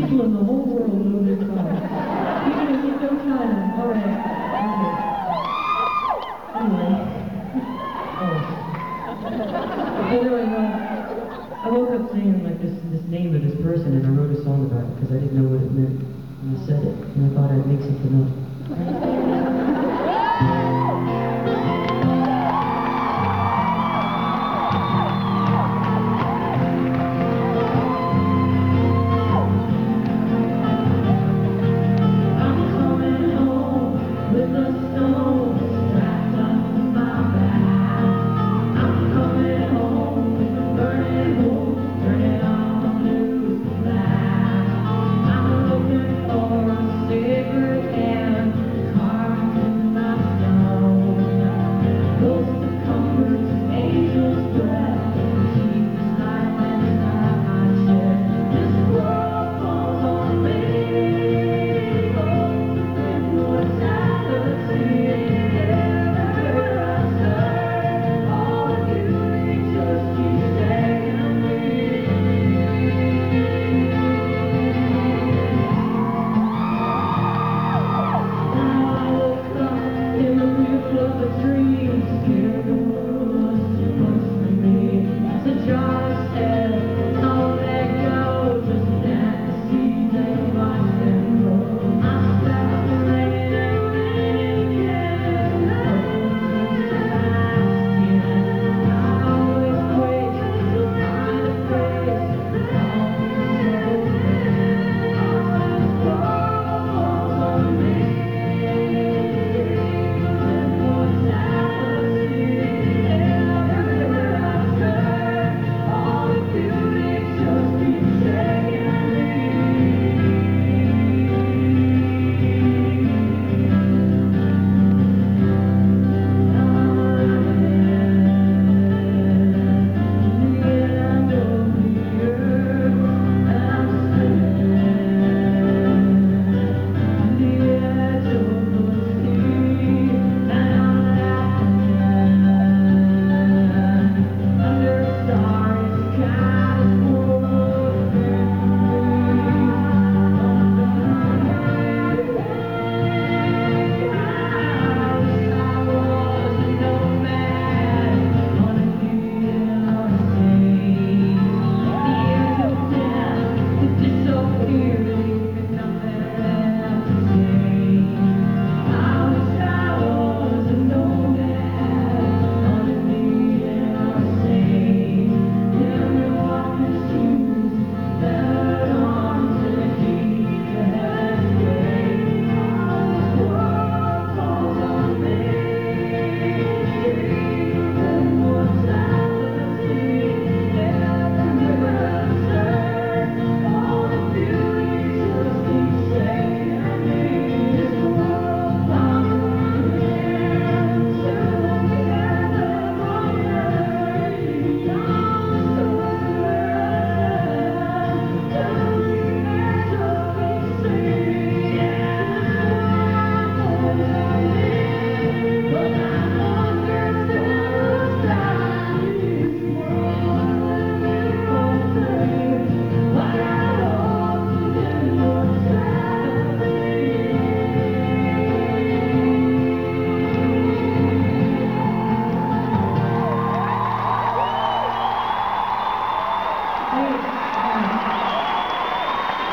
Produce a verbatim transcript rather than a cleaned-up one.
people in the whole world know this song. Even if you don't try them. All right. Okay. Anyway. Oh. Anyway, uh, I woke up seeing like this this name of this person, and I wrote a song about it because I didn't know what it meant. And I said it, and I thought I'd make something up.